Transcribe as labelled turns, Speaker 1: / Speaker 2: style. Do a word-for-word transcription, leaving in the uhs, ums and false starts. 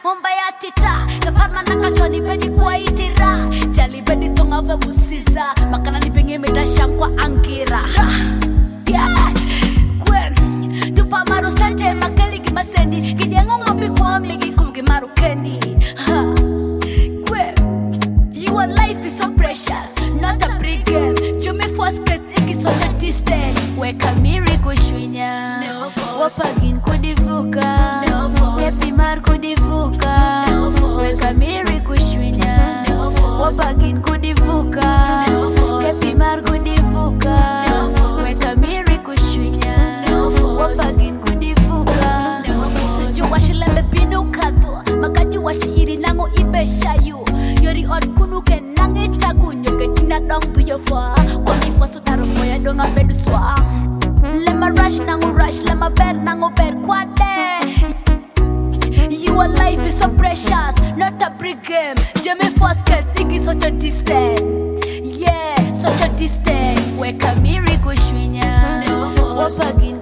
Speaker 1: Homba ya tita Kapar manaka shoni bedi kwa itira Jali bedi tonga ve musiza Makana ni pengi meda sham kwa angira Yeah Kwe Dupa maru sante makeli gima sendi Gidi yangu ngopi kwa migi kumgi maru kendi Kwe Your life is so precious Not a big game Jumi first get iki such a distance Weka miri kushwinya Wapagin kudivuka Kepi mar kudivuka Weka miri kushwinya Wapagin kudivuka Kepi mar kudivuka Weka miri kushwinya Wapagin kudivuka Juwashi lembe binu kadho Makaji washi iri nango ibe shayu Yori od kunu ke nange tagu Nyoke tina dong tu yofa Wami faso taro moya donga bedu swa Lema rush nango rush Lema ber nango ber kwade Your life is so precious Not a big game Jemmy first get thinking such a distant Yeah, such a distant Weka miri kushwinya Wapagin